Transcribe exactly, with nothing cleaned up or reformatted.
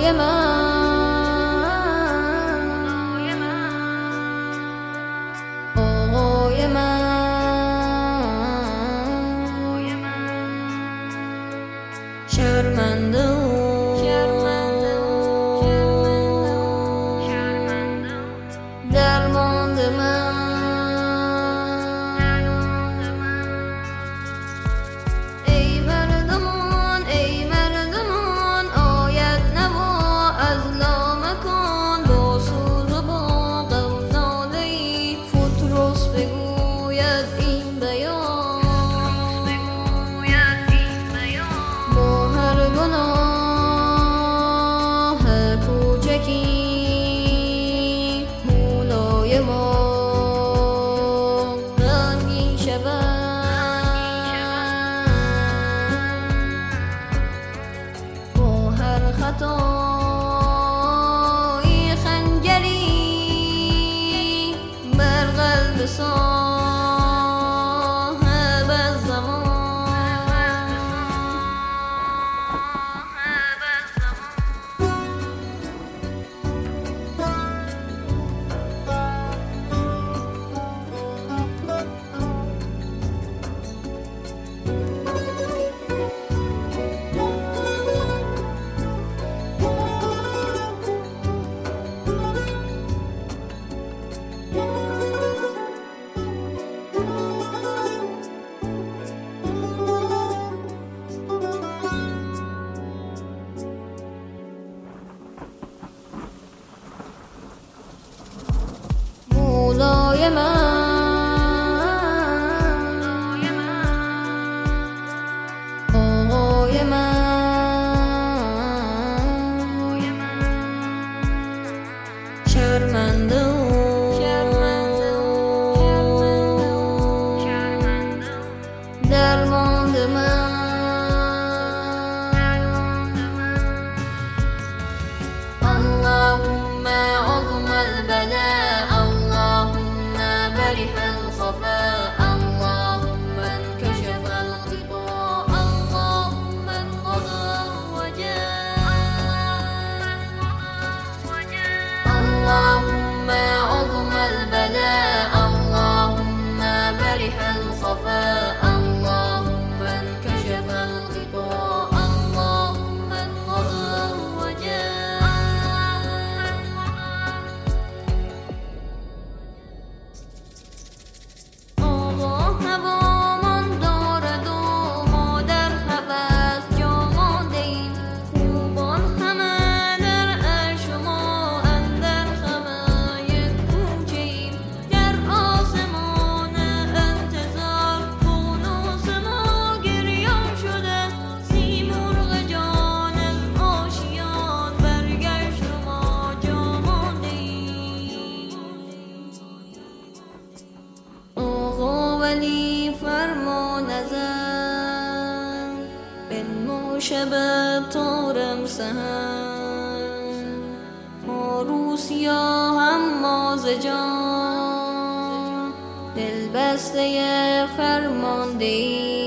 خطایی خنجری بر قلب صاحب الزمان. مولای من، آقای من، شرمنده و درمانده من. اللهم عظم البلاء، اللهم برح الخفاء، اللهم انكشف الغطاء، اللهم انقضى الرجاء. اللهم عظم البلاء، اللهم برح الخفاء، اللهم انكشف الغطاء، اللهم انقضى الرجاء. ولی فرمان ازم بنمو شب تارم سهر، ما رو سیاهم ما ز جان، دل بسته فرماندهی.